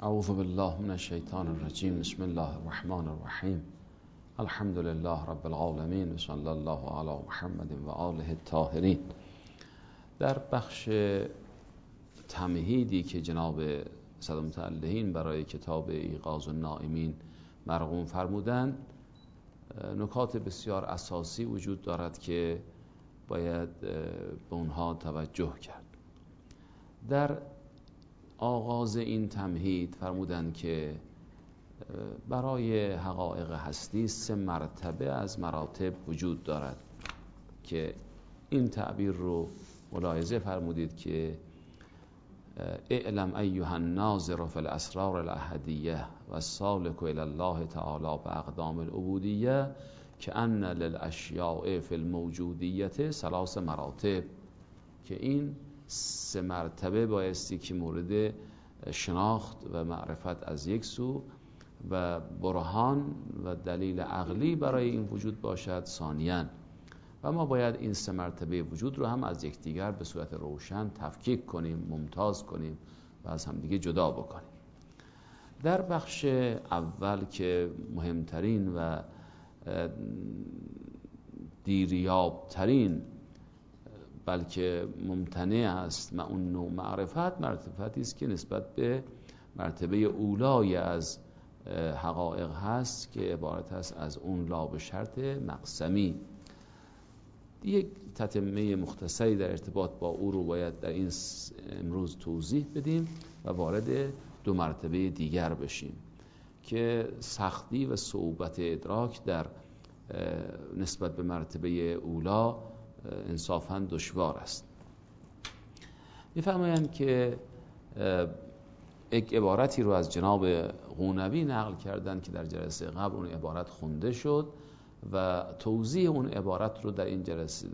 اعوذ بالله من الشیطان الرجیم. بسم الله الرحمن الرحیم. الحمد لله رب العالمین و صلی الله علی محمد و آله الطاهرین. در بخش تمهیدی که جناب صدرمتعلهین برای کتاب ایقاظ النائمین مرقوم فرمودند، نکات بسیار اساسی وجود دارد که باید به اونها توجه کرد. در آغاز این تمهید فرمودند که برای حقایق هستی 3 مرتبه از مراتب وجود دارد که این تعبیر رو ملاحظه فرمودید که اعلم ایها الناظر فی الاسرار الاحدیه و السالک الی الله تعالی باقدام العبودیه که ان للاشیاء فی الموجودیت 3 مراتب، که این 3 مرتبه بایستی که مورد شناخت و معرفت از یک سو و برهان و دلیل عقلی برای این وجود باشد ثانیاً، و ما باید این 3 مرتبه وجود رو هم از یکدیگر به صورت روشن تفکیک کنیم، ممتاز کنیم و از همدیگه جدا بکنیم. در بخش اول که مهمترین و دیریابترین بلکه ممتنع است اون نوع معرفتی است که نسبت به مرتبه اولای از حقایق هست که عبارت است از اون لا به شرط مقسمی. یک تتمه مختصری در ارتباط با او رو باید در این امروز توضیح بدیم و وارد 2 مرتبه دیگر بشیم که سختی و صعوبت ادراک در نسبت به مرتبه اولا انصافاً دشوار است. می‌فرمایند که یک عبارتی رو از جناب قونوی نقل کردند که در جلسه قبل اون عبارت خونده شد و توضیح اون عبارت رو در این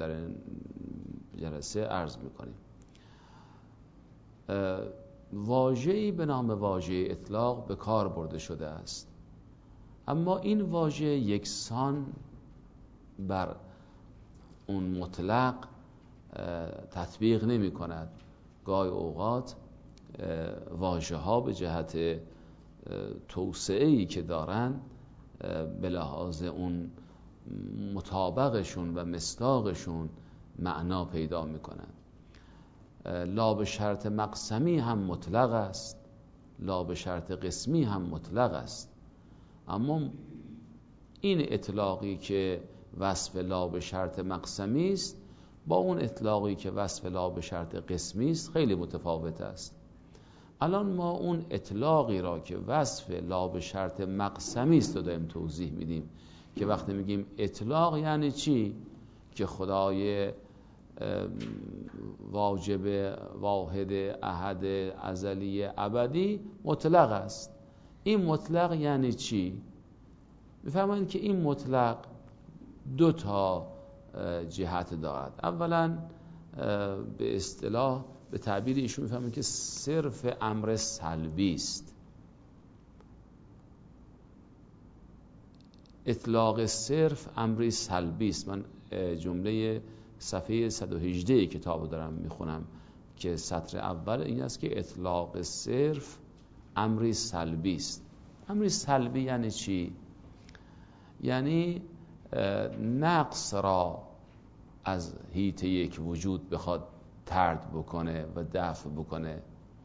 جلسه عرض می‌کنیم. واژه‌ای به نام واژه اطلاق به کار برده شده است، اما این واژه یکسان بر اون مطلق تطبیق نمی کند. گاهی اوقات واژه ها به جهت توسعه‌ای که دارن به لحاظ اون مطابقشون و مصداقشون معنا پیدا می کنند. لا به شرط مقسمی هم مطلق است، لا به شرط قسمی هم مطلق است، اما این اطلاقی که وصف لا به شرط مقسمی است با اون اطلاقی که وصف لا به شرط قسمی است خیلی متفاوت است. الان ما اون اطلاقی را که وصف لا به شرط مقسمی است رو داریم توضیح میدیم که وقتی میگیم اطلاق یعنی چی؟ که خدای واجب واحد احد ازلی ابدی مطلق است. این مطلق یعنی چی؟ میفهمند که این مطلق 2 جهت دارد. اولا به اصطلاح به تعبیر ایشون میفهمیم که صرف امر سلبی است. اطلاق صرف امری سلبی است. من جمله صفحه 118 کتاب دارم میخونم که سطر اول این است که اطلاق صرف امری سلبی است. امری سلبی یعنی چی؟ یعنی نقص را از حیط یک وجود بخواد طرد بکنه و دفع بکنه.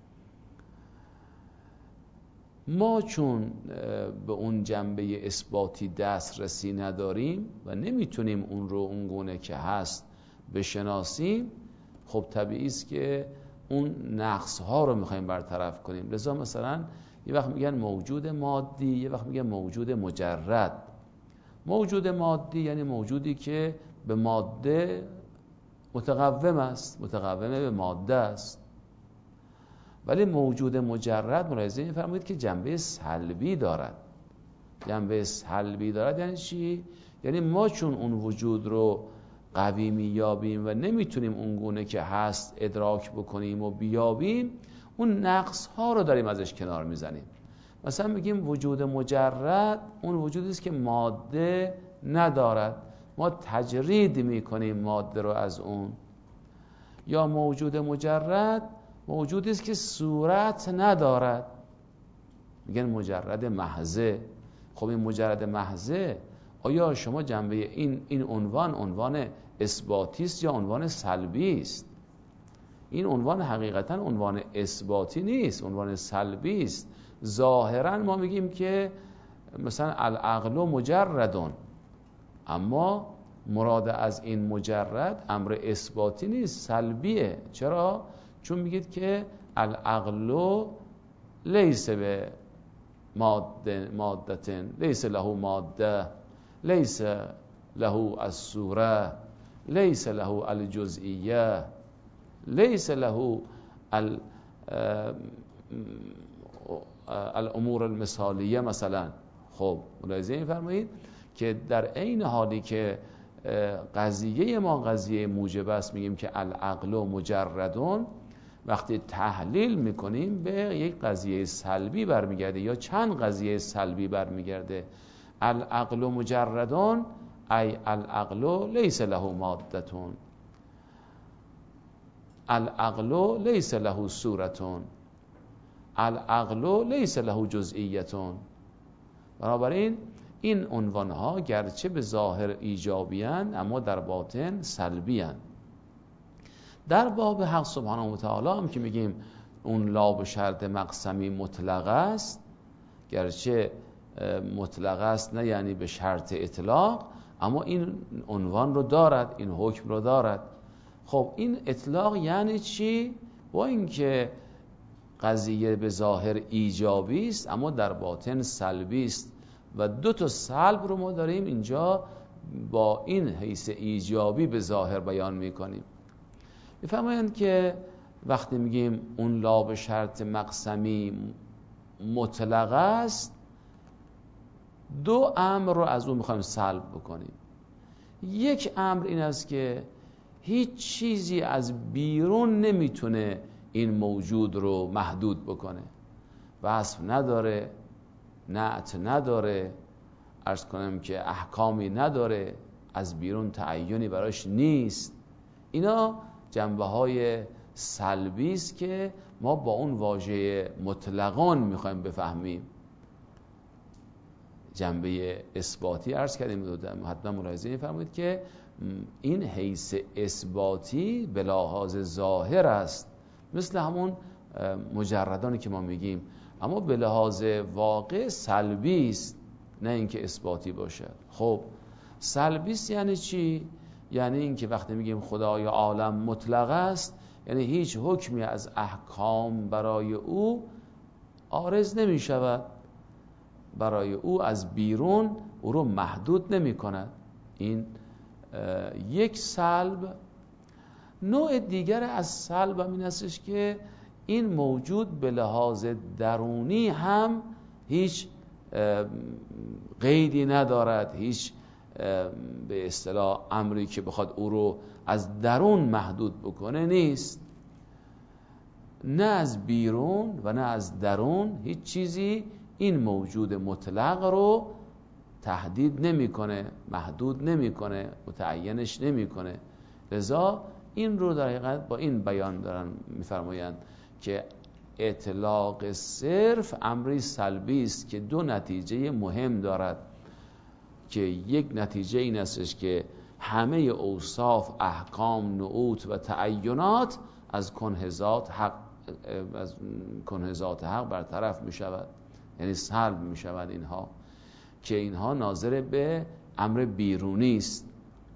ما چون به اون جنبه اثباتی دسترسی نداریم و نمیتونیم اون رو اونگونه که هست بشناسیم، خب طبیعی است که اون نقص ها رو میخوایم برطرف کنیم. لذا مثلا یه وقت میگن موجود مادی، یه وقت میگن موجود مجرد. موجود مادی یعنی موجودی که به ماده متقوم است، متقومه به ماده است. ولی موجود مجرد ملاحظه می‌فرمایید که جنبه سلبی دارد. جنبه سلبی دارد یعنی چی؟ یعنی ما چون اون وجود رو قوی میابیم و نمیتونیم اونگونه که هست ادراک بکنیم و بیابیم، اون نقص ها رو داریم ازش کنار میزنیم. مثلا میگیم وجود مجرد اون وجودی است که ماده ندارد، ما تجرید میکنیم ماده رو از اون. یا موجود مجرد موجودی است که صورت ندارد، میگن مجرد محضه. خب این مجرد محضه آیا شما جنبه این عنوان اثباتی است یا عنوان سلبی است؟ این عنوان حقیقتا عنوان اثباتی نیست، عنوان سلبی است. ظاهرا ما میگیم که مثلا العقل مجردون، اما مراد از این مجرد امر اثباتی نیست، سلبیه. چرا؟ چون میگید که العقل لیس به مادتن، لیس له ماده، لیس له الصوره، لیس له الجزئیه، لیس له الامور المثالیه مثلا. خب ملاحظه می‌فرمایید که در عین حالی که قضیه ما قضیه موجب است، میگیم که العقل مجردون، وقتی تحلیل میکنیم به یک قضیه سلبی برمیگرده یا چند قضیه سلبی برمیگرده. العقل مجردون ای العقل لیس له مادتون، العقل لیس له صورتون، العقل لیس له جزئیتون. بنابراین این عنوانها گرچه به ظاهر ایجابی اند اما در باطن سلبی اند. در باب حق سبحانه و تعالی هم که میگیم اون لا به شرط مقسمی مطلق است، گرچه مطلق است نه یعنی به شرط اطلاق، اما این عنوان رو دارد، این حکم رو دارد. خب این اطلاق یعنی چی؟ با اینکه قضیه به ظاهر ایجابی است اما در باطن سلبی است و دو تا سلب رو ما داریم اینجا با این حیث ایجابی به ظاهر بیان میکنیم. میفهمند که وقتی میگیم اون لا به شرط مقسمی مطلق است، دو امر رو از اون میخوایم سلب بکنیم. یک امر این است که هیچ چیزی از بیرون نمیتونه این موجود رو محدود بکنه، وصف نداره، نعت نداره، عرض کنم که احکامی نداره، از بیرون تعینی براش نیست. اینا جنبه های سلبی است که ما با اون واژه مطلقان میخوایم بفهمیم. جنبه اثباتی عرض کردیم، حتما ملاحظه می‌فرمایید که این حیث اثباتی به لحاظ ظاهر است، مثل همون مجردانی که ما میگیم، اما به لحاظ واقع سلبی است، نه اینکه اثباتی باشد. خب سلبی است یعنی چی؟ یعنی اینکه وقتی میگیم خدای عالم مطلق است، یعنی هیچ حکمی از احکام برای او عارض نمی شود، برای او از بیرون او رو محدود نمی کند. این یک سلب. نوع دیگر از سلب هم این استش که این موجود به لحاظ درونی هم هیچ قیدی ندارد، هیچ به اصطلاح امری که بخواد او رو از درون محدود بکنه نیست. نه از بیرون و نه از درون هیچ چیزی این موجود مطلق رو تهدید نمیکنه، محدود نمیکنه، متعینش نمیکنه. لذا این رو در حقیقت با این بیان دارن میفرمایند که اطلاق صرف امری سلبی است که دو نتیجه مهم دارد، که یک نتیجه این استش که همه اوصاف، احکام، نعوت و تعینات از کنه ذات حق برطرف می شود، یعنی سلب می شود اینها، که اینها ناظر به امر بیرونی است.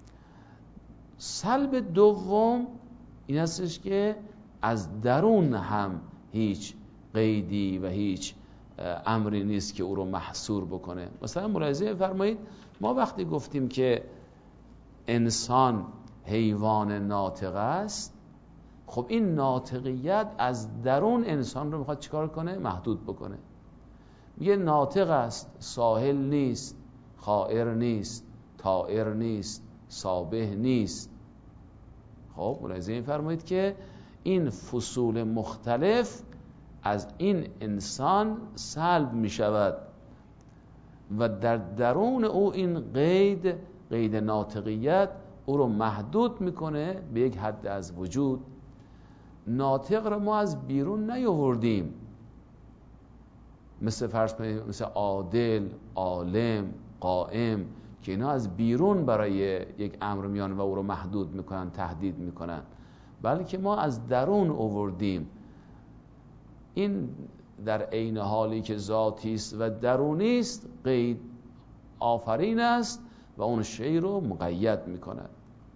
سلب دوم این استش که از درون هم هیچ قیدی و هیچ امری نیست که او رو محصور بکنه. مثلا ملاحظه فرمایید ما وقتی گفتیم که انسان حیوان ناطق است، خب این ناطقیت از درون انسان رو میخواد چیکار کنه؟ محدود بکنه. میگه ناطق است، ساحل نیست، خائر نیست، طائر نیست، سابح نیست. خب ملاحظه فرمایید که این فصول مختلف از این انسان سلب می شود و در درون او این قید ناطقیت او رو محدود میکنه به یک حد از وجود. ناطق رو ما از بیرون نیاوردیم، مثل فرض کنید مثل عادل، عالم، قائم، که اینا از بیرون برای یک امر میان و او رو محدود میکنن، تهدید میکنن، بلکه ما از درون آوردیم. این در عین حالی که ذاتی است و درونی است، قید آفرین است و اون شی رو مقید میکنه.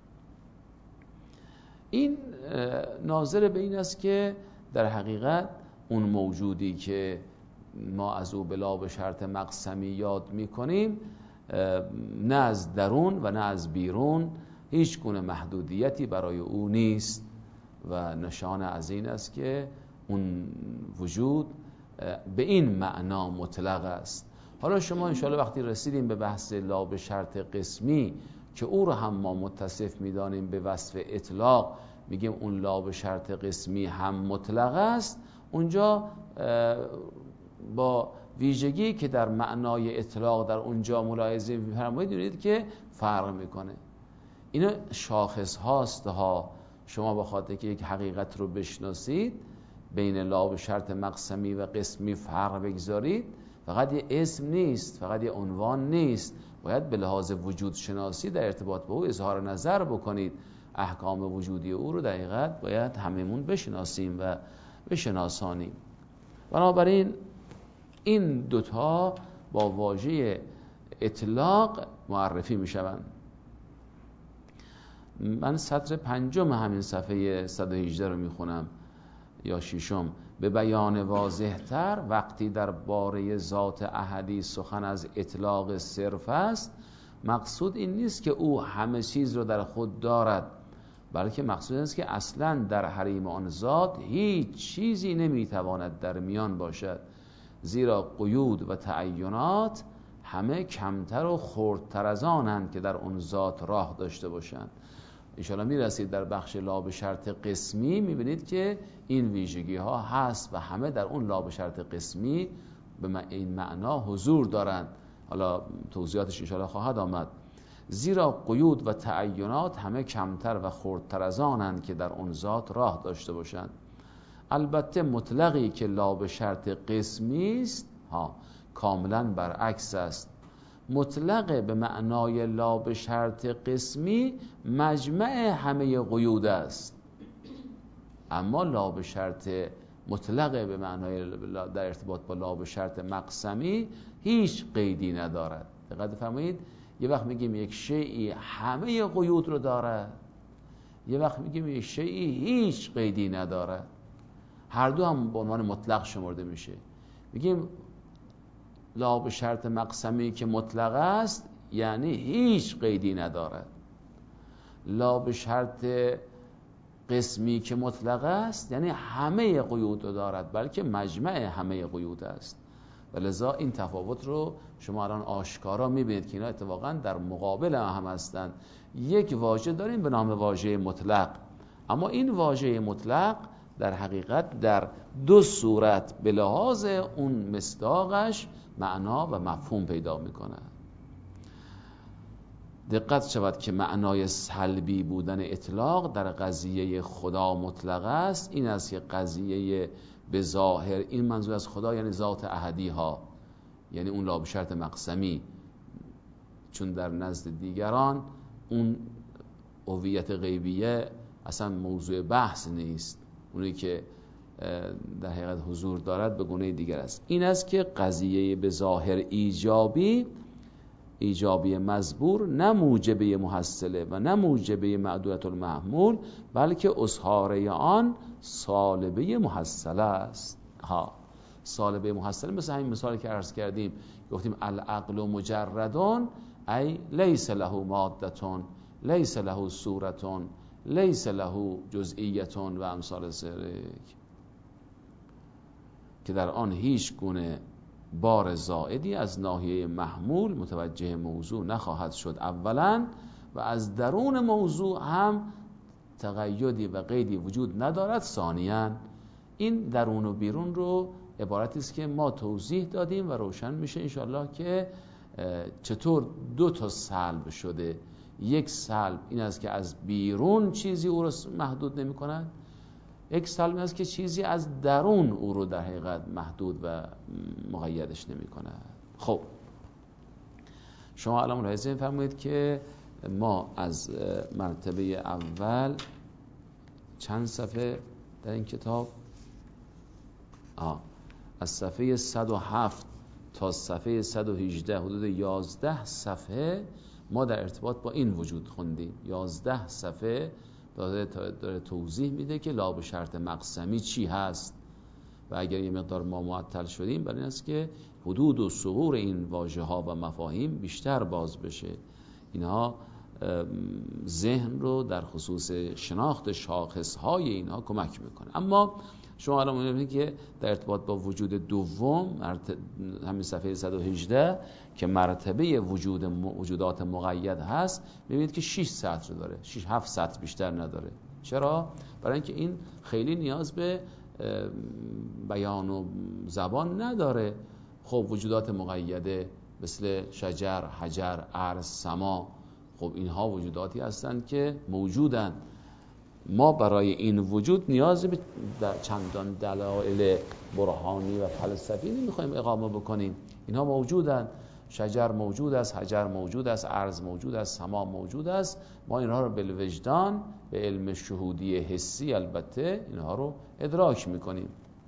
این ناظر به این است که در حقیقت اون موجودی که ما از او بلا به شرط مقسمی یاد میکنیم، نه از درون و نه از بیرون هیچ گونه محدودیتی برای او نیست و نشانه از این است که اون وجود به این معنا مطلق است. حالا شما انشاءالله وقتی رسیدیم به بحث لا به شرط قسمی که او رو هم ما متصف میدانیم به وصف اطلاق، میگیم اون لا به شرط قسمی هم مطلق است، اونجا با ویژگی که در معنای اطلاق در اونجا ملاحظه می‌فرمایید دیدید که فرق میکنه. اینا شاخص هاست ها. شما بخاطر که یک حقیقت رو بشناسید، بین لا به شرط مقسمی و قسمی فرق بگذارید، فقط یه اسم نیست، فقط یه عنوان نیست، باید به لحاظ وجود شناسی در ارتباط با او اظهار نظر بکنید. احکام وجودی او رو در حقیقت باید هممون بشناسیم و بشناسانیم. بنابراین این دوتا با واژه اطلاق معرفی می شوند. من سطر 5 همین صفحه 118 رو می خونم یا 6. به بیان واضح تر، وقتی در باره ذات احدی سخن از اطلاق صرف است، مقصود این نیست که او همه چیز رو در خود دارد، بلکه مقصود است که اصلا در حریم آن ذات هیچ چیزی نمیتواند در میان باشد، زیرا قیود و تعینات همه کمتر و خردتر از آنند که در اون ذات راه داشته باشند. انشاءالله میرسید در بخش لا به شرط قسمی، میبینید که این ویژگی ها هست و همه در اون لا به شرط قسمی به این معنا حضور دارند. حالا توضیحاتش انشاءالله خواهد آمد. زیرا قیود و تعینات همه کمتر و خردتر از آنند که در اون ذات راه داشته باشند. البته مطلقی که لا به شرط قسمی است کاملا برعکس است. مطلق به معنای لا به شرط قسمی مجمع همه قیود است، اما لا به شرط مطلق به معنای در ارتباط با لا به شرط مقسمی هیچ قیدی ندارد. دقت فرمایید، یه وقت میگیم یک شیئی همه قیود رو دارد، یه وقت میگیم یک شیئی هیچ قیدی ندارد. هر دو هم به عنوان مطلق شمرده میشه. میگیم لا به شرط مقسمی که مطلق است یعنی هیچ قیدی ندارد. لا به شرط قسمی که مطلق است یعنی همه قیود رو دارد، بلکه مجمع همه قیود است. و لذا این تفاوت رو شما الان آشکارا میبینید که اینا اتفاقا در مقابل هم هستند. یک واژه داریم به نام واژه مطلق، اما این واژه مطلق در حقیقت در دو صورت به لحاظ اون مصداقش معنا و مفهوم پیدا میکنه. دقت شود که معنای سلبی بودن اطلاق در قضیه خدا مطلق است. این است که قضیه به ظاهر، این منظور از خدا یعنی ذات احدی ها، یعنی اون لا به شرط مقسمی، چون در نزد دیگران اون هویت غیبیه اصلا موضوع بحث نیست، اونی که در حقیقت حضور دارد به گونه دیگر است. این است که قضیه به ظاهر ایجابی مزبور نه موجبه محصله و نه موجبه معدودة المحمول، بلکه اصحاره آن سالبه محصله است. سالبه محصله مثل همین مثالی که عرض کردیم، گفتیم العقل مجردون ای لیس له مادتون، لیس له صورتون، لیس له جزئیتون و امثال ذلک، که در آن هیچ گونه بار زائدی از ناحیه محمول متوجه موضوع نخواهد شد اولا، و از درون موضوع هم تقیدی و قیدی وجود ندارد ثانیاً. این درون و بیرون رو عبارتی است که ما توضیح دادیم و روشن میشه انشالله که چطور دو تا سلب شده. یک سلب این است که از بیرون چیزی او رو محدود نمی کند، اکسترنال است که چیزی از درون او رو در حقیقت محدود و مقیدش نمی کند. خب شما الان ملاحظه می‌فرمایید که ما از مرتبه اول چند صفحه در این کتاب از صفحه 107 تا صفحه 118 حدود 11 صفحه ما در ارتباط با این وجود خوندیم. 11 صفحه داره توضیح میده که لا به شرط مقسمی چی هست و اگر یه مقدار ما معطل شدیم برای این است که حدود و ثغور این واژه ها و مفاهیم بیشتر باز بشه. اینها ذهن رو در خصوص شناخت شاخص های اینها کمک میکنه. اما شما الان می‌بینید که در ارتباط با وجود دوم همین صفحه 118 که مرتبه وجودات مقید هست می‌بینید که 6 سطر داره، 6-7 سطر بیشتر نداره. چرا؟ برای اینکه این خیلی نیاز به بیان و زبان نداره. خب وجودات مقیده مثل شجر، حجر، ارض، سما، خب اینها وجوداتی هستند که موجودند. ما برای این وجود نیازی به چندان دلایل برهانی و فلسفی نمیخوایم اقامه بکنیم. اینها موجودند. شجر موجود است، حجر موجود است، ارض موجود است، سما موجود است. ما اینها رو بالوجدان به علم شهودی حسی البته اینها رو ادراک میکنیم.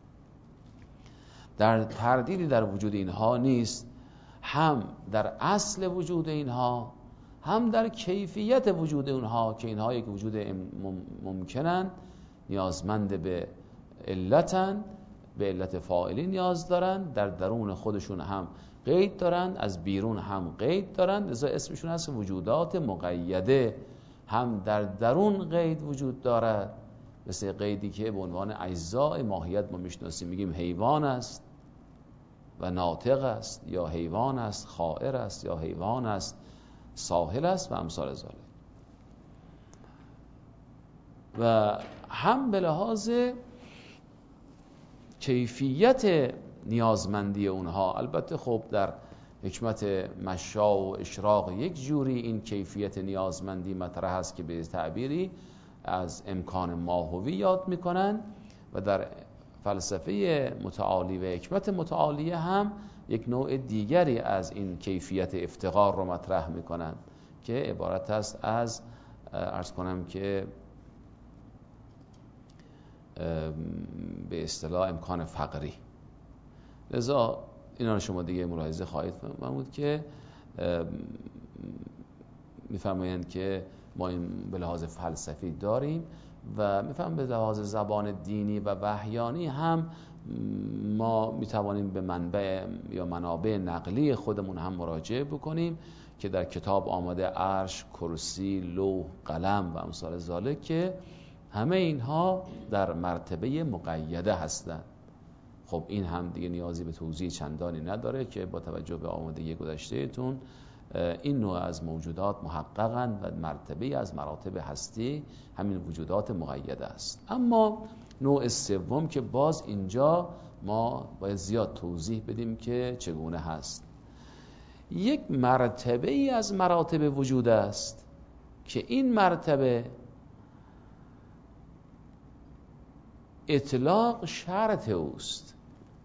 در تردیدی در وجود اینها نیست، هم در اصل وجود اینها هم در کیفیت وجود اونها که اینها یک وجود ممکنن، نیازمند به علتن، به علت فاعلی نیاز دارن، در درون خودشون هم قید دارن، از بیرون هم قید دارن، لذا اسمشون هست وجودات مقیده. هم در درون قید وجود دارد، مثل قیدی که به عنوان اجزاء ماهیت ما میشناسیم، میگیم حیوان است و ناطق است، یا حیوان است خائر است، یا حیوان است ساحل است و امثال ذالک. و هم به لحاظ کیفیت نیازمندی اونها، البته خب در حکمت مشا و اشراق یک جوری این کیفیت نیازمندی مطرح است که به تعبیری از امکان ماهوی یاد میکنن و در فلسفه متعالی و حکمت متعالیه هم یک نوع دیگری از این کیفیت افتقار رو مطرح میکنن که عبارت است از عرض کنم که به اصطلاح امکان فقری. لذا اینا رو شما دیگه ملاحظه خواهید فرمود که میفرمایند که ما این به لحاظ فلسفی داریم و میفهم به لحاظ زبان دینی و وحیانی هم ما میتوانیم به منبع یا منابع نقلی خودمون هم مراجعه بکنیم که در کتاب آمده عرش، کرسی، لوح، قلم و امثال ذالک که همه اینها در مرتبه مقیده هستند. خب این هم دیگه نیازی به توضیح چندانی نداره که با توجه به آمادگی گذشتهتون این نوع از موجودات محققاً و مرتبه از مراتب هستی همین وجودات مقیده است. اما نوع سوم که باز اینجا ما باید زیاد توضیح بدیم که چگونه هست. یک مرتبه ای از مراتب وجود است که این مرتبه اطلاق شرط اوست،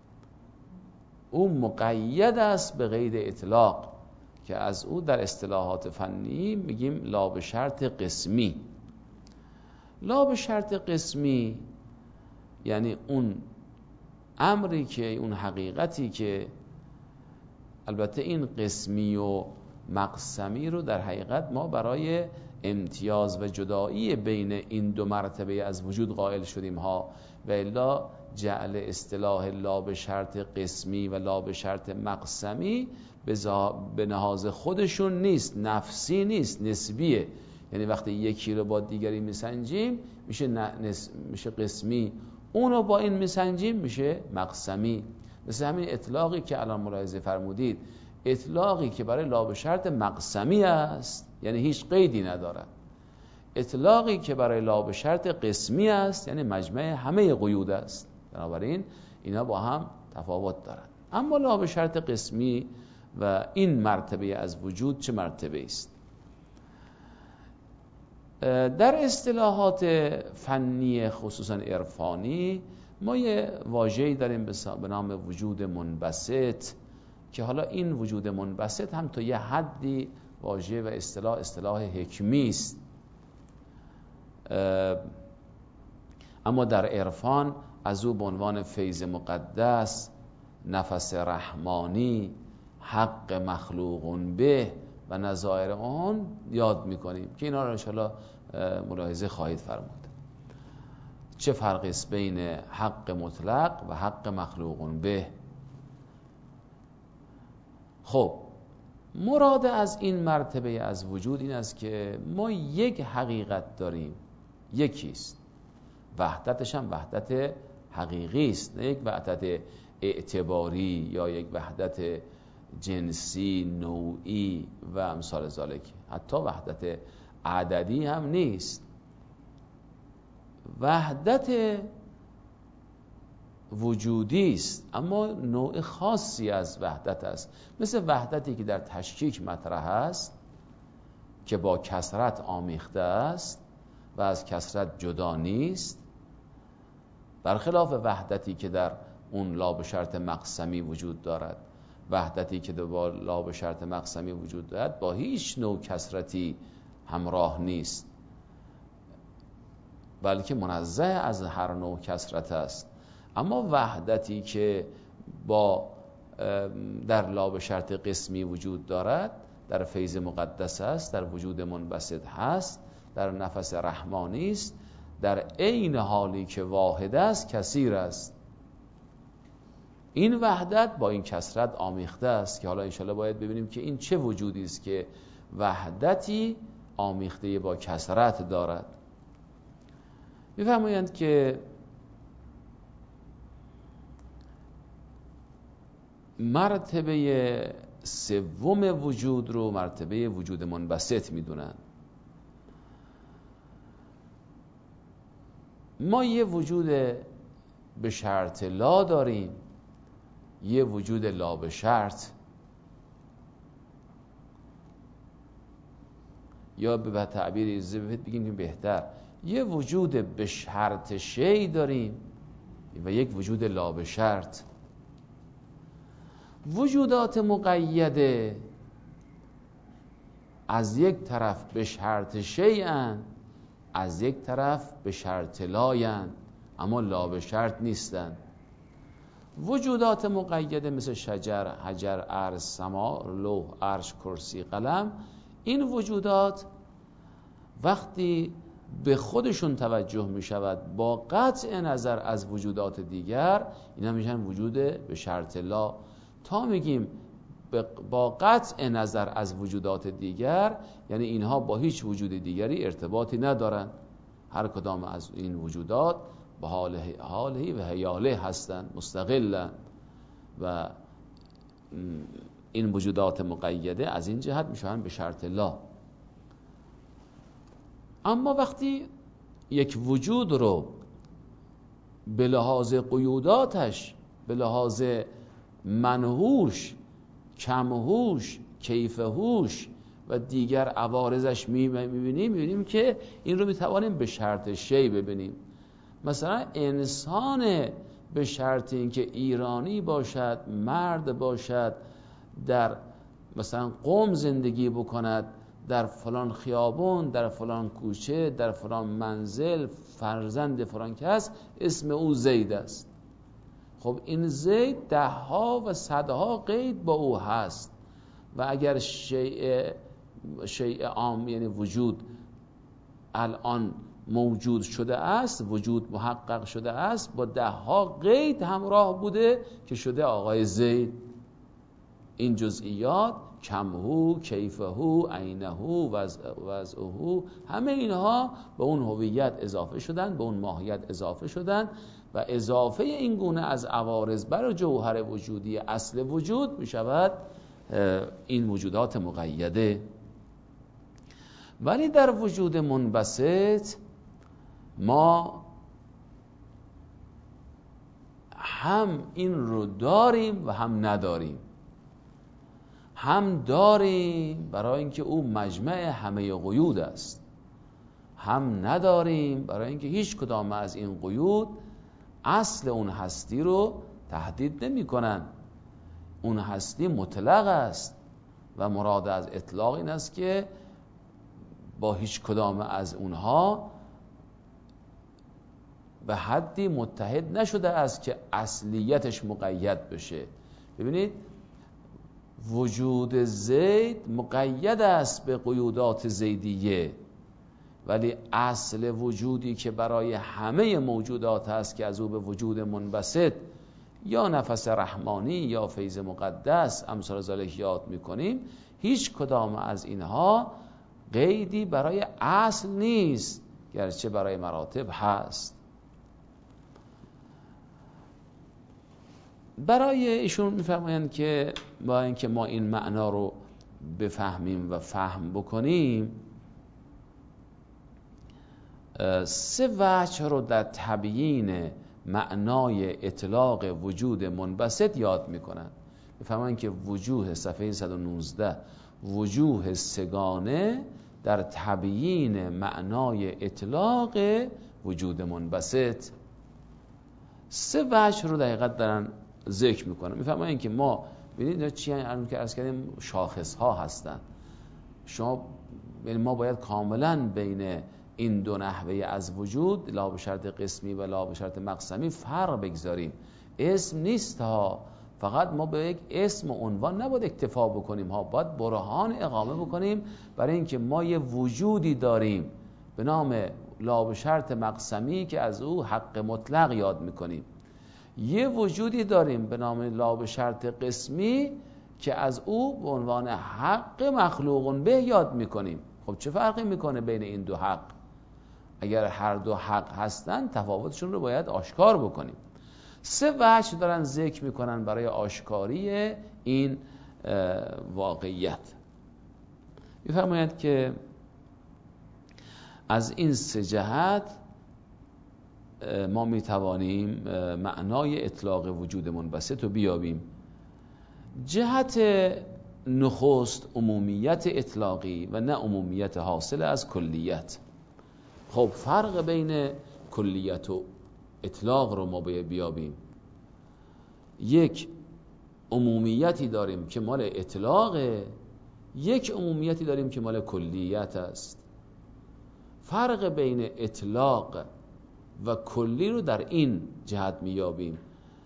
او مقید است به قید اطلاق که از او در اصطلاحات فنی میگیم لا به شرط قسمی. لا به شرط قسمی یعنی اون امری که اون حقیقتی که البته این قسمی و مقسمی رو در حقیقت ما برای امتیاز و جدایی بین این دو مرتبه از وجود قائل شدیم ها، و الا جعل اصطلاح لا به شرط قسمی و لا به شرط مقسمی به لحاظ خودشون نیست، نفسی نیست، نسبیه. یعنی وقتی یکی رو با دیگری میسنجیم میشه قسمی، اونو با این میسنجیم میشه مقسمی. مثل همین اطلاقی که الان ملاحظه فرمودید، اطلاقی که برای لا به شرط مقسمی است یعنی هیچ قیدی ندارد، اطلاقی که برای لا به شرط قسمی است یعنی مجمع همه قیود است. بنابراین اینا با هم تفاوت دارند. اما لا به شرط قسمی و این مرتبه از وجود چه مرتبه است؟ در اصطلاحات فنی خصوصا عرفانی ما یه واژه‌ای داریم به نام وجود منبسط که حالا این وجود منبسط هم تا یه حدی واژه و اصطلاح حکمی است، اما در عرفان از او به عنوان فیض مقدس، نفس رحمانی، حق مخلوق به و نظائر آن یاد میکنیم که اینا رو انشاءالله ملاحظه خواهید فرمود. چه فرقی است بین حق مطلق و حق مخلوق به؟ خب مراد از این مرتبه از وجود این است که ما یک حقیقت داریم، یکیست، وحدتش هم وحدت حقیقی است، نه یک وحدت اعتباری یا یک وحدت جنسی نوعی و امثال ذالک، حتی وحدت عددی هم نیست. وحدت وجودی است، اما نوع خاصی از وحدت است، مثل وحدتی که در تشکیک مطرح است که با کثرت آمیخته است و از کثرت جدا نیست، برخلاف وحدتی که در اون لا به شرط مقسمی وجود دارد. وحدتی که با لا به شرط مقسمی وجود دارد با هیچ نوع کثرتی همراه نیست، بلکه منزه از هر نوع کثرت است. اما وحدتی که با در لا به شرط قسمی وجود دارد، در فیض مقدس است، در وجود منبسط هست، در نفس رحمانی است، در عین حالی که واحد است کثیر است. این وحدت با این کثرت آمیخته است که حالا انشاءالله باید ببینیم که این چه وجودی است که وحدتی آمیخته با کثرت دارد. می‌فرمایند که مرتبه سوم وجود رو مرتبه وجود منبسط میدونن. ما یه وجود به شرط لا داریم، یه وجود لا به شرط، یا به تعبیر زبید بگیم که بهتر یه وجود به شرط شی داریم و یک وجود لا به شرط. وجودات مقیده از یک طرف به شرط شیئن، از یک طرف به شرط لاین، اما لا به شرط نیستن. وجودات مقیده مثل شجر، حجر، ارض، سما، لوح، عرش، کرسی، قلم، این وجودات وقتی به خودشون توجه می شود با قطع نظر از وجودات دیگر، اینا میشن وجود به شرط لا. تا میگیم با قطع نظر از وجودات دیگر، یعنی اینها با هیچ وجود دیگری ارتباطی ندارن، هر کدام از این وجودات به حاله و حیاله هستند، مستقلن، و این وجودات مقیده از این جهت میشن به شرط لا. اما وقتی یک وجود رو به لحاظ قیوداتش، به لحاظ منهوش، کمهوش، کیفهوش و دیگر عوارضش میبینیم که این رو میتوانیم به شرط شی ببینیم. مثلا انسان به شرط اینکه ایرانی باشد، مرد باشد، در مثلا قم زندگی بکند، در فلان خیابون، در فلان کوچه، در فلان منزل، فرزند فلان کس، اسم او زید است. خب این زید ده ها و صدها قید با او هست و اگر شیء عام یعنی وجود الان موجود شده است، وجود محقق شده است، با ده ها قید همراه بوده که شده آقای زید. این جزئیات، کمهو، کیفهو، عینهو، وضعهو، همه اینها به اون هویت اضافه شدن، به اون ماهیت اضافه شدن و اضافه این گونه از عوارض بر جوهر وجودی اصل وجود می شود این وجودات مقیده. ولی در وجود منبسط ما هم این رو داریم و هم نداریم. هم داریم برای اینکه او مجمع همه قیود است، هم نداریم، برای اینکه هیچ کدام از این قیود اصل اون هستی رو تهدید نمی کنن. اون هستی مطلق است و مراد از اطلاق این است که با هیچ کدام از اونها به حدی متحد نشده است که اصلیتش مقید بشه. ببینید وجود زید مقید است به قیودات زیدیه، ولی اصل وجودی که برای همه موجودات هست که از او به وجود منبسط یا نفس رحمانی یا فیض مقدس امثال ذالک یاد میکنیم، هیچ کدام از اینها قیدی برای اصل نیست، گرچه برای مراتب هست. برای ایشون میفرمایند که با اینکه ما این معنا رو بفهمیم و فهم بکنیم، 3 وجه رو در تبیین معنای اطلاق وجود منبسط یاد میکنن. میفرمایند که وجوه صفحه 119 وجوه سگانه در تبیین معنای اطلاق وجود منبسط 3 وجه رو دقیقاً دارن ذکر میکنن. میفرمایند که ما ببینید چی الان که عرض کردیم شاخص ها هستن، ما باید کاملا بین این دو نحوه از وجود، لا به شرط قسمی و لا به شرط مقسمی، فرق بگذاریم. اسم نیست ها، فقط ما به یک اسم و عنوان نباید اکتفا بکنیم ها، باید برهان اقامه بکنیم برای اینکه ما یه وجودی داریم به نام لا به شرط مقسمی که از او حق مطلق یاد میکنیم، یه وجودی داریم به نام لا به شرط قسمی که از او به عنوان حق مخلوق به یاد میکنیم. خب چه فرقی میکنه بین این دو حق؟ اگر هر دو حق هستن تفاوتشون رو باید آشکار بکنیم. 3 وجه دارن ذکر میکنن برای آشکاری این واقعیت. میفرمایند که از این 3 جهت ما میتوانیم معنای اطلاق وجود منبسط رو بیابیم. جهت نخست عمومیت اطلاقی و نه عمومیت حاصل از کلیت. خب فرق بین کلیت و اطلاق رو ما باید بیابیم. یک عمومیتی داریم که مال اطلاقه، یک عمومیتی داریم که مال کلیت است. فرق بین اطلاق و کلی رو در این جهت میابیم.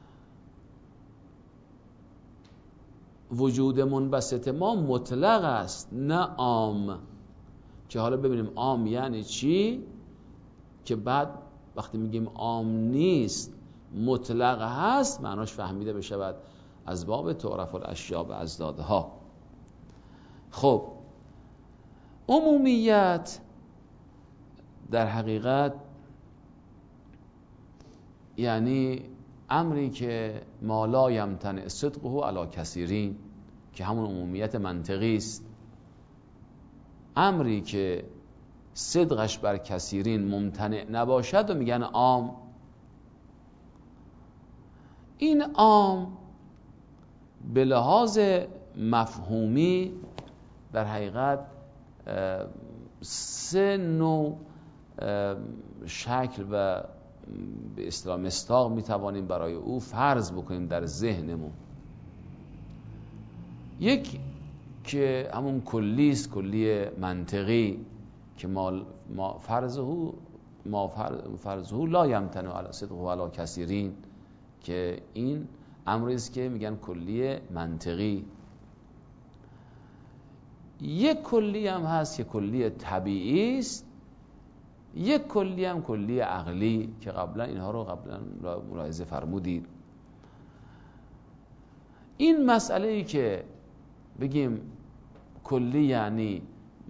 وجود منبسط ما مطلق است نه عام، که حالا ببینیم عام یعنی چی، که بعد وقتی میگیم عام نیست مطلق هست معناش فهمیده بشود از باب تعرف الاشیاء به ازدادها. خب عمومیت در حقیقت یعنی امری که ما لا یمتنع صدقه علی کثیرین، که همون عمومیت منطقی است. امری که صدقش بر کثیرین ممتنع نباشد و میگن عام. این عام به لحاظ مفهومی در حقیقت 3 نوع شکل و به اصطلاح مصداق میتوانیم برای او فرض بکنیم در ذهنمون. یک که همون کلی است، کلی منطقی که ما فرضه لا یمتنع علی صدقه علی کثیرین، که این امری است که میگن کلی منطقی. یک کلی هم هست که کلی طبیعی است، یک کلی هم کلی عقلی که اینها رو قبلا ملاحظه فرمودید. این مسئله‌ای که بگیم کلی یعنی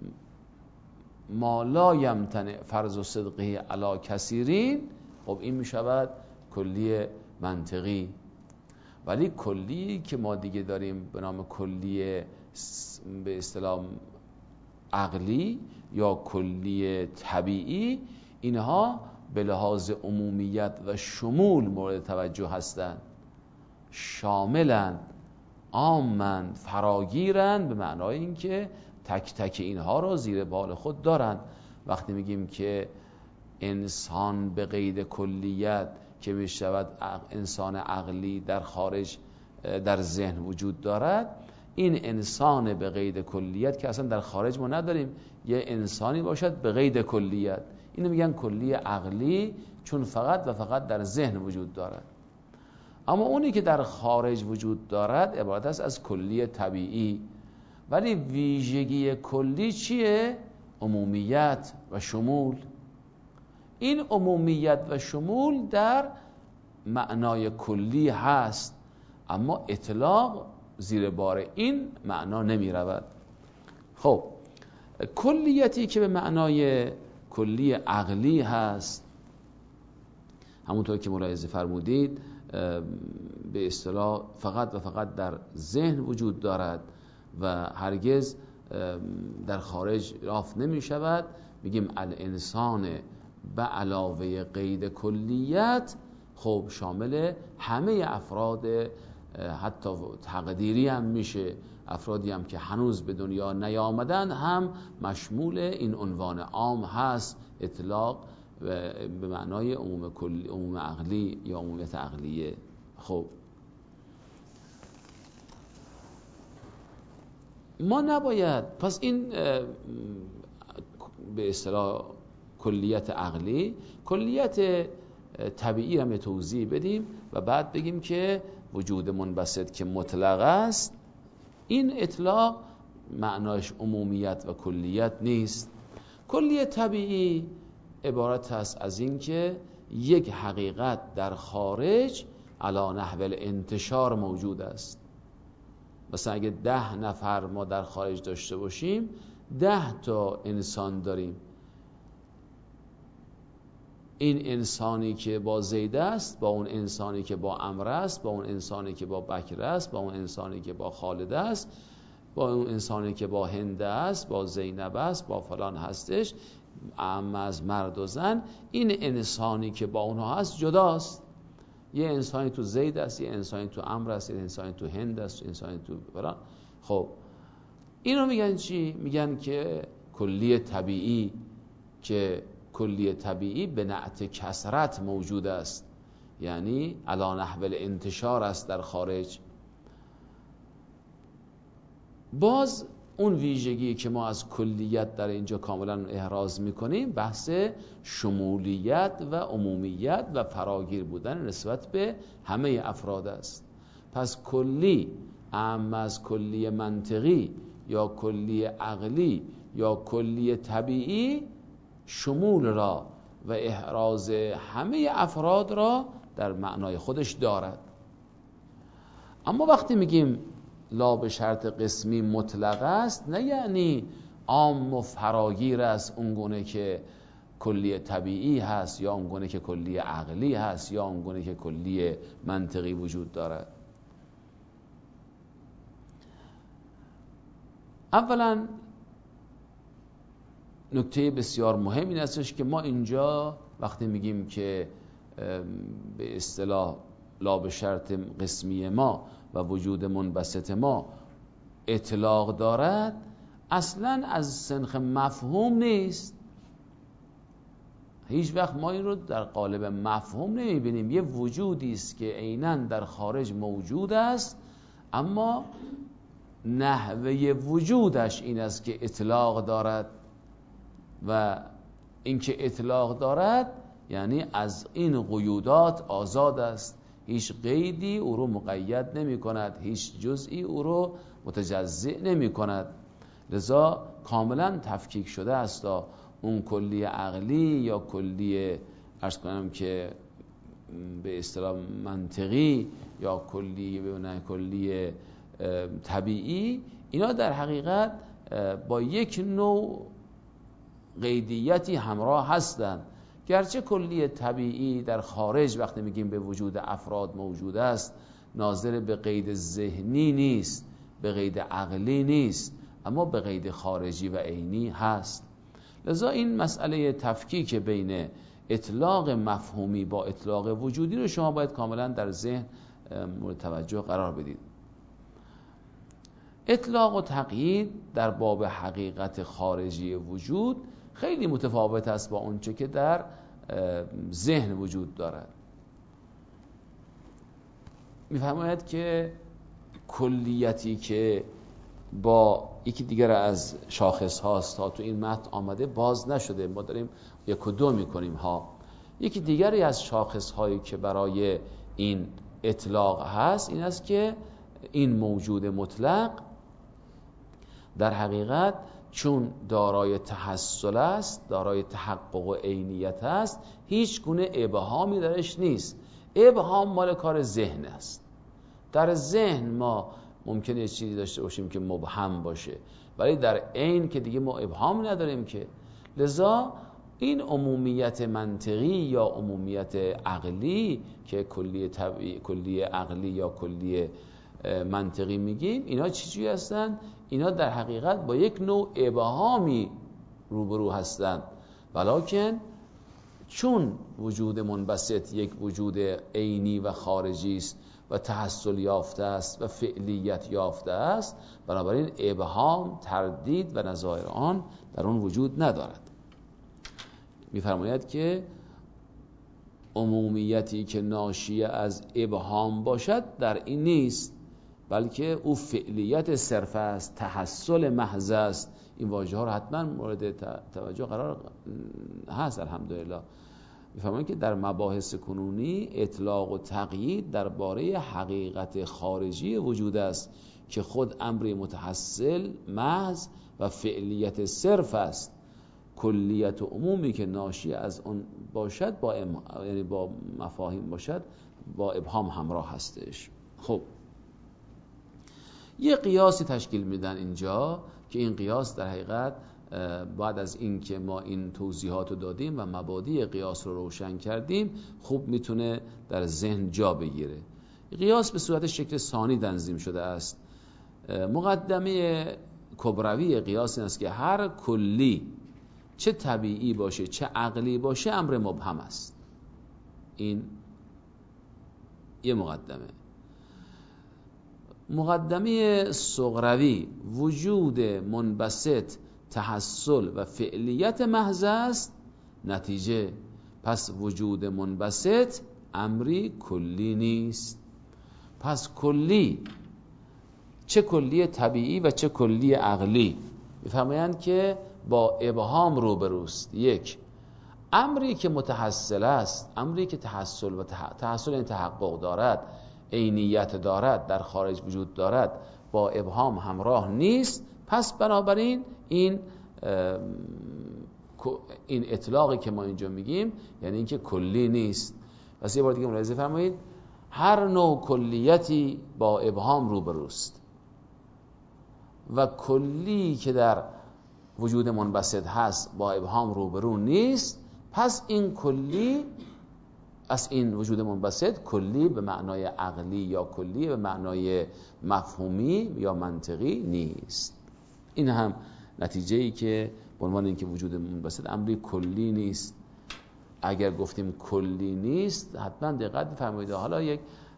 ما لا یمتنع فرض صدقه علی کثیرین، خب این میشود کلی منطقی. ولی کلی که ما دیگه داریم به نام کلی به اصطلاح عقلی یا کلی طبیعی، اینها به لحاظ عمومیت و شمول مورد توجه هستند، شاملند، عامند، فراگیرند، به معنای اینکه تک تک اینها رو زیر بال خود دارند. وقتی میگیم که انسان به قید کلیت که میشود انسان عقلی در خارج در ذهن وجود دارد، این انسان به قید کلیت که اصلا در خارج ما نداریم، یه انسانی باشد به قید کلیت، اینو میگن کلی عقلی، چون فقط و فقط در ذهن وجود دارد. اما اونی که در خارج وجود دارد عبارت است از کلی طبیعی. ولی ویژگی کلی چیه؟ عمومیت و شمول. این عمومیت و شمول در معنای کلی هست، اما اطلاق زیر بار این معنا نمی رود. خب کلیتی که به معنای کلی عقلی هست، همونطور که ملاحظه فرمودید به اصطلاح فقط و فقط در ذهن وجود دارد و هرگز در خارج یافت نمی شود، میگیم الانسان به علاوه قید کلیت خب شامل همه افراد، حتی تقدیری هم میشه، افرادی هم که هنوز به دنیا نیامدن هم مشمول این عنوان عام هست، اطلاق به معنای عموم کلی، عموم عقلی یا عمومیت عقلیه. خب ما نباید پس این به اصطلاح کلیت عقلی، کلیت طبیعی هم توضیح بدیم و بعد بگیم که وجود منبسط که مطلق است، این اطلاق معناش عمومیت و کلیت نیست. کلیت طبیعی عبارت است از این که یک حقیقت در خارج علی نحو الانتشار موجود است. مثلا اگه 10 نفر ما در خارج داشته باشیم، 10 تا انسان داریم. این انسانی که با زید است با اون انسانی که با عمرو است، با اون انسانی که با بکر است، با اون انسانی که با خالد است، با اون انسانی که با هند است، با زینب است، با فلان هستش، اما از مرد و زن، این انسانی که با اونها هست جداست. یه انسانی تو زید است، یه انسانی تو عمرو است، یه انسانی تو هند است، یه انسانی تو فلان. خب اینو میگن چی؟ میگن که کلی طبیعی، که کلی طبیعی به نعت کثرت موجود است، یعنی علی نحو الانتشار است در خارج. باز اون ویژگی که ما از کلیت در اینجا کاملا احراز میکنیم بحث شمولیت و عمومیت و فراگیر بودن نسبت به همه افراد است. پس کلی اعم از کلی منطقی یا کلی عقلی یا کلی طبیعی شمول را و احراز همه افراد را در معنای خودش دارد. اما وقتی میگیم لا به شرط قسمی مطلق است، نه یعنی عام و فراگیر است اونگونه که کلی طبیعی هست یا اونگونه که کلی عقلی هست یا اونگونه که کلی منطقی وجود دارد. اولا نکته بسیار مهم این استش که ما اینجا وقتی میگیم که به اصطلاح لا به شرط قسمی ما و وجود منبسط ما اطلاق دارد، اصلا از سنخ مفهوم نیست. هیچ وقت ما این رو در قالب مفهوم نمیبینیم. یه وجودی است که عیناً در خارج موجود است، اما نحوه وجودش این است که اطلاق دارد و اینکه اطلاق دارد یعنی از این قیودات آزاد است، هیچ قیدی او رو مقید نمی کند، هیچ جزئی او رو متجزئ نمی کند. لذا کاملا تفکیک شده است. اون کلی عقلی یا کلی عرض کنم که به اصطلاح منطقی یا کلی طبیعی، اینا در حقیقت با یک نوع قیدیتی همراه هستند. گرچه کلی طبیعی در خارج وقتی میگیم به وجود افراد موجود است، ناظر به قید ذهنی نیست، به قید عقلی نیست، اما به قید خارجی و عینی هست. لذا این مسئله تفکیک بین اطلاق مفهومی با اطلاق وجودی رو شما باید کاملا در ذهن مورد توجه قرار بدید. اطلاق و تقیید در باب حقیقت خارجی وجود خیلی متفاوت است با اونچه که در ذهن وجود دارد. می‌فرماید که کلیتی که با یکی دیگر از شاخص هاست تا تو این متن آمده باز نشده، ما داریم یک و دو میکنیم ها. یکی دیگری از شاخص هایی که برای این اطلاق هست این است که این موجود مطلق در حقیقت چون دارای تحصل است، دارای تحقق و عینیت است، هیچ گونه ابهامی درش نیست. ابهام مال کار ذهن است. در ذهن ما ممکنه یه چیزی داشته باشیم که مبهم باشه، ولی در عین که دیگه ما ابهام نداریم که. لذا این عمومیت منطقی یا عمومیت عقلی که کلی عقلی یا کلی منطقی میگیم، اینا چیزی هستن؟ اینا در حقیقت با یک نوع ابهامی روبرو هستند، ولکن چون وجود منبسط یک وجود عینی و خارجی است و تحصل یافته است و فعلیت یافته است، بنابراین ابهام، تردید و نظایر آن در اون وجود ندارد. می‌فرماید که عمومیتی که ناشی از ابهام باشد در این نیست، بلکه او فعلیت صرف است، تحصل محض است. این واژه ها رو حتما مورد توجه قرار هست. الحمدلله می‌فهمید که در مباحث کنونی اطلاق و تقیید درباره حقیقت خارجی وجود است که خود امر متحصل محض و فعلیت صرف است. کلیت و عمومی که ناشی از اون باشد یعنی با مفاهیم باشد، با ابهام همراه هستش. خب یه قیاسی تشکیل میدن اینجا که این قیاس در حقیقت بعد از این که ما این توضیحات رو دادیم و مبادی قیاس رو روشن کردیم، خوب میتونه در ذهن جا بگیره. قیاس به صورت شکل ثانی تنظیم شده است. مقدمه کبروی قیاس این است که هر کلی چه طبیعی باشه چه عقلی باشه امر مبهم است. این یه مقدمه صغروی وجود منبسط تحصل و فعلیت محض است. نتیجه پس وجود منبسط امری کلی نیست. پس کلی چه کلی طبیعی و چه کلی عقلی می‌فرمایند که با ابهام روبروست. یک، امری که متحصل است، امری که تحصل و تحصل این تحقق دارد، عینیت دارد، در خارج وجود دارد، با ابهام همراه نیست. پس بنابراین این اطلاقی که ما اینجا میگیم یعنی اینکه کلی نیست. پس یه بار دیگه ملاحظه فرمایید، هر نوع کلیتی با ابهام روبروست و کلی که در وجود منبسط هست با ابهام روبرو نیست. پس این کلی از این وجود منبسط کلی به معنای عقلی یا کلی به معنای مفهومی یا منطقی نیست. این هم نتیجه‌ای که به عنوان اینکه وجود منبسط امری کلی نیست. اگر گفتیم کلی نیست حتما دقت بفرمایید. حالا یک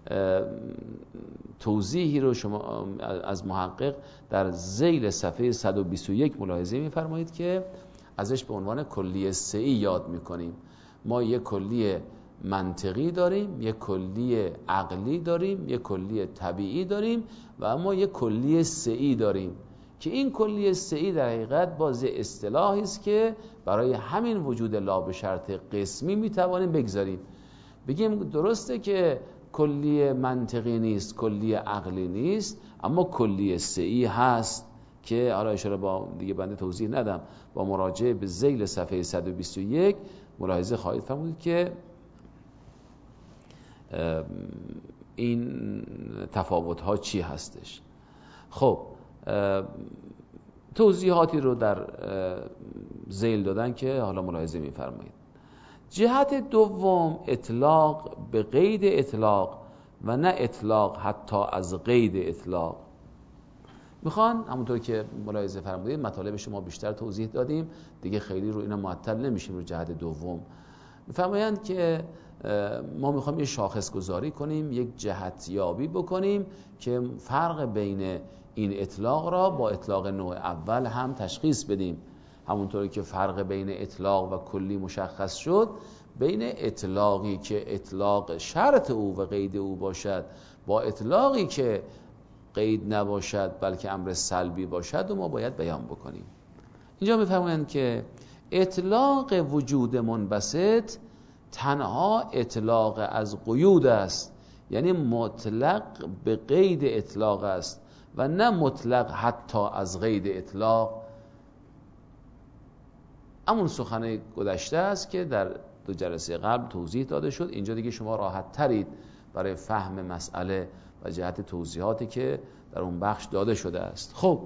توضیحی رو شما از محقق در ذیل صفحه 121 ملاحظه می‌فرمایید که ازش به عنوان کلیه سه‌ای یاد می‌کنیم. ما یک کلیه منطقی داریم، یک کلیه عقلی داریم، یک کلیه طبیعی داریم و اما یک کلیه سه‌ای داریم که این کلیه سه‌ای در حقیقت باز اصطلاحی است که برای همین وجود لا به شرط قسمی می‌توانیم بگذاریم. بگیم درسته که کلیه منطقی نیست، کلیه عقلی نیست، اما کلیه سه‌ای هست که حالا اشاره با دیگه بنده توضیح ندم، با مراجعه به ذیل صفحه 121 ملاحظه خواهید فرمود که این تفاوت ها چی هستش. خب توضیحاتی رو در ذیل دادن که حالا ملاحظه می‌فرمایید. جهت دوم اطلاق به قید اطلاق و نه اطلاق حتی از قید اطلاق. میخوان همونطور که ملاحظه فرمودید مطالب شما بیشتر توضیح دادیم دیگه، خیلی رو اینا معطل نمیشیم. رو جهت دوم میفرمایند که ما میخوایم یه شاخص گذاری کنیم، یک جهت یابی بکنیم که فرق بین این اطلاق را با اطلاق نوع اول هم تشخیص بدیم. همونطوری که فرق بین اطلاق و کلی مشخص شد، بین اطلاقی که اطلاق شرط او و قید او باشد با اطلاقی که قید نباشد بلکه امر سلبی باشد و ما باید بیان بکنیم. اینجا می‌فرمایند که اطلاق وجود منبسط تنها اطلاق از قیود است، یعنی مطلق به قید اطلاق است و نه مطلق حتی از قید اطلاق. همون سخن گذشته است که در 2 جلسه قبل توضیح داده شد. اینجا دیگه شما راحت ترید برای فهم مسئله و جهت توضیحاتی که در اون بخش داده شده است. خب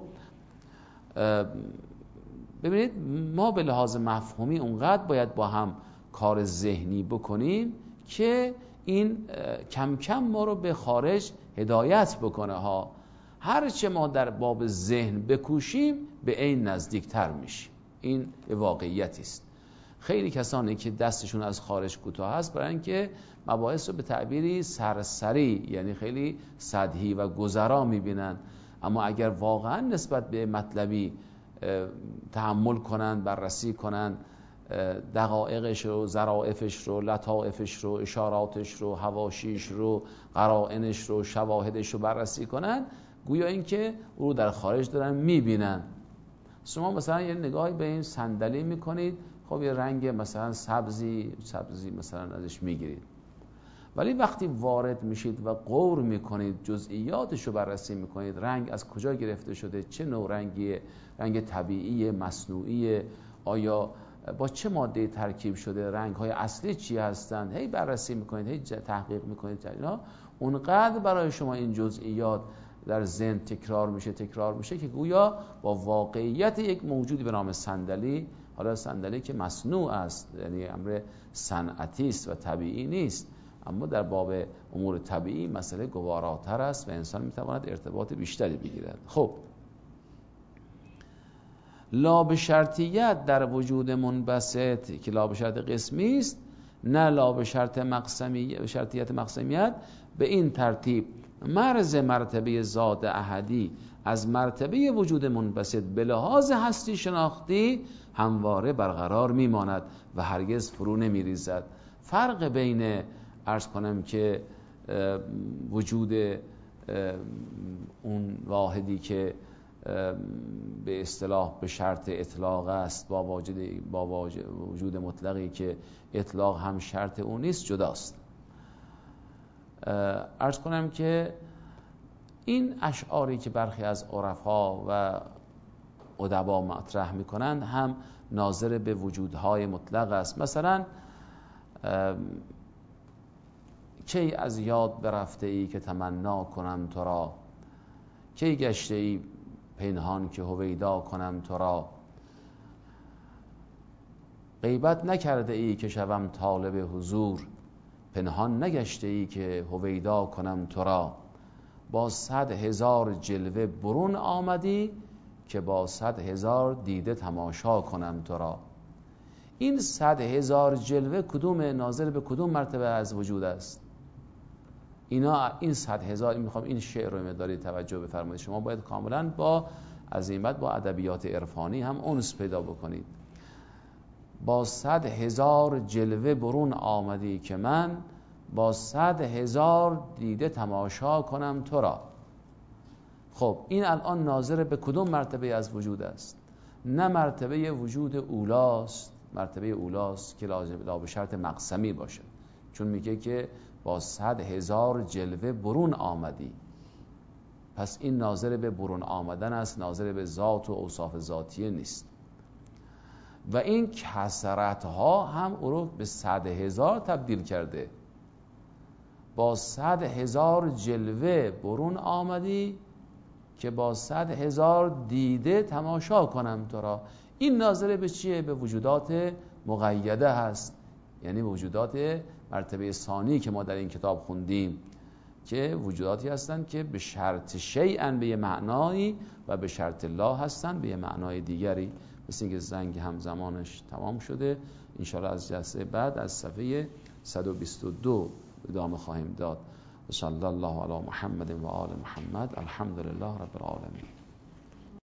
ببینید، ما به لحاظ مفهومی اونقدر باید با هم کار ذهنی بکنیم که این کم کم ما رو به خارج هدایت بکنه ها. هرچه ما در باب ذهن بکوشیم به این نزدیکتر میشیم. این واقعیتی است. خیلی کسانی که دستشون از خارج کوتاه است برای اینکه مباحث رو به تعبیری سرسری، یعنی خیلی سطحی و گذرا میبینن، اما اگر واقعا نسبت به مطلبی تحمل کنن، بررسی کنن، دقایقش رو، ظرافش رو، لطائفش رو، اشاراتش رو، حواشیش رو، قرائنش رو، شواهدش رو بررسی کنن، گویا اینکه او رو در خارج دارن میبینن. شما مثلا یه نگاهی به این صندلی میکنید، خب یه رنگ مثلا سبزی مثلا ازش میگیرید، ولی وقتی وارد میشید و غور میکنید، جزئیاتش رو بررسی میکنید، رنگ از کجا گرفته شده، چه نوع رنگیه، رنگ طبیعی، مصنوعی، آیا با چه ماده ترکیب شده، رنگ‌های اصلی چی هستند، هی بررسی میکنید، هی تحقیق میکنید، اینا اونقدر برای شما این جزئیات در ذهن تکرار میشه که گویا با واقعیت یک موجودی به نام صندلی، حالا صندلی که مصنوع است، یعنی امر صنعتی است و طبیعی نیست، اما در باب امور طبیعی مسئله گواراتر است و انسان میتواند ارتباط بیشتری بگیرد. خب لا به شرطیت در وجود منبسط که لا به شرط قسمی است، نه لا به شرطیت مقسمیت، به این ترتیب مرز مرتبه ذات احدی از مرتبه وجود منبسط به لحاظ هستی شناختی همواره برقرار میماند و هرگز فرو نمیریزد. فرق بین عرض کنم که وجود اون واحدی که به اصطلاح به شرط اطلاق است با وجود مطلقی که اطلاق هم شرط اون نیست جداست. عرض کنم که این اشعاری که برخی از عرفا و ادبا مطرح میکنند هم ناظر به وجودهای مطلق است. مثلا کی از یاد برفته ای که تمنا کنم تو را، کی گشته ای پنهان که هویدا کنم تو را، غیبت نکرده ای که شوم طالب حضور، پنهان نگشته ای که هویدا کنم تو را، با 100,000 جلوه برون آمدی که با 100,000 دیده تماشا کنم تو را. این 100,000 جلوه کدوم ناظر به کدوم مرتبه از وجود است؟ این 100,000، میخوام این شعر رو مقداری توجه بفرمایید. شما باید کاملا با عزیمت با ادبیات عرفانی هم انس پیدا بکنید. با 100,000 جلوه برون آمدی که من با 100,000 دیده تماشا کنم تو را. خب این الان ناظر به کدوم مرتبه از وجود است؟ نه مرتبه وجود اولاست، مرتبه اولاست که لا به شرط مقسمی باشه، چون میگه که با 100,000 جلوه برون آمدی. پس این ناظر به برون آمدن است، ناظر به ذات و اوصاف ذاتیه نیست. و این کثرت ها هم او رو به 100,000 تبدیل کرده. با 100,000 جلوه برون آمدی که با 100,000 دیده تماشا کنم تو را. این ناظر به چیه؟ به وجودات مقیده هست، یعنی وجودات مرتبه ثانی که ما در این کتاب خوندیم که وجوداتی هستند که به شرط شیئا به یه معنایی و به شرط لا هستند به یه معنای دیگری. مثل اینکه زنگ همزمانش تمام شده. انشاءالله از جلسه بعد از صفحه 122 ادامه خواهیم داد. صلی الله علی محمد و آل محمد. الحمدلله رب العالمین.